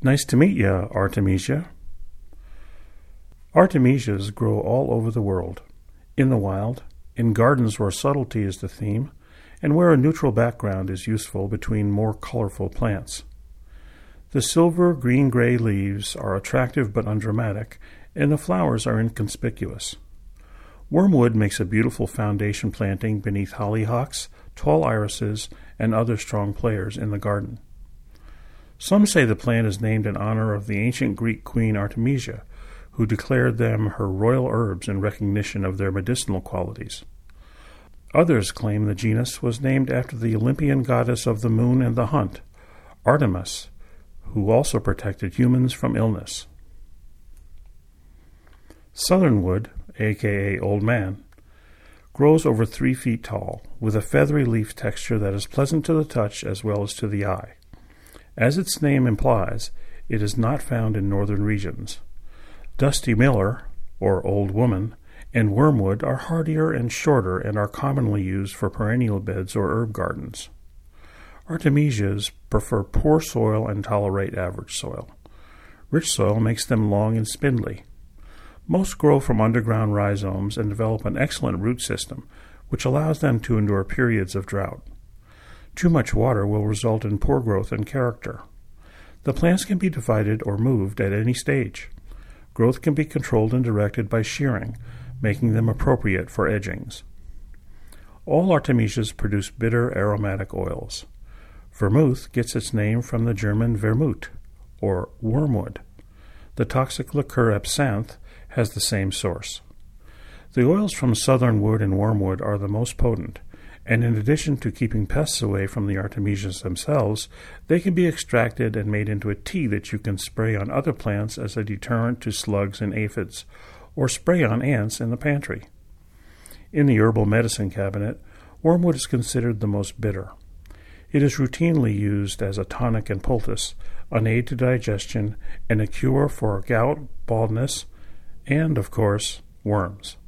Nice to meet you, Artemisia. Artemisias grow all over the world, in the wild, in gardens where subtlety is the theme, and where a neutral background is useful between more colorful plants. The silver green-gray leaves are attractive but undramatic, and the flowers are inconspicuous. Wormwood makes a beautiful foundation planting beneath hollyhocks, tall irises, and other strong players in the garden. Some say the plant is named in honor of the ancient Greek queen Artemisia, who declared them her royal herbs in recognition of their medicinal qualities. Others claim the genus was named after the Olympian goddess of the moon and the hunt, Artemis, who also protected humans from illness. Southernwood, aka Old Man, grows over 3 feet tall, with a feathery leaf texture that is pleasant to the touch as well as to the eye. As its name implies, it is not found in northern regions. Dusty Miller, or Old Woman, and Wormwood are hardier and shorter and are commonly used for perennial beds or herb gardens. Artemisias prefer poor soil and tolerate average soil. Rich soil makes them long and spindly. Most grow from underground rhizomes and develop an excellent root system, which allows them to endure periods of drought. Too much water will result in poor growth and character. The plants can be divided or moved at any stage. Growth can be controlled and directed by shearing, making them appropriate for edgings. All Artemisias produce bitter aromatic oils. Vermouth gets its name from the German Vermut, or wormwood. The toxic liqueur absinthe has the same source. The oils from southernwood and wormwood are the most potent, and in addition to keeping pests away from the Artemisias themselves, they can be extracted and made into a tea that you can spray on other plants as a deterrent to slugs and aphids, or spray on ants in the pantry. In the herbal medicine cabinet, wormwood is considered the most bitter. It is routinely used as a tonic and poultice, an aid to digestion, and a cure for gout, baldness, and, of course, worms.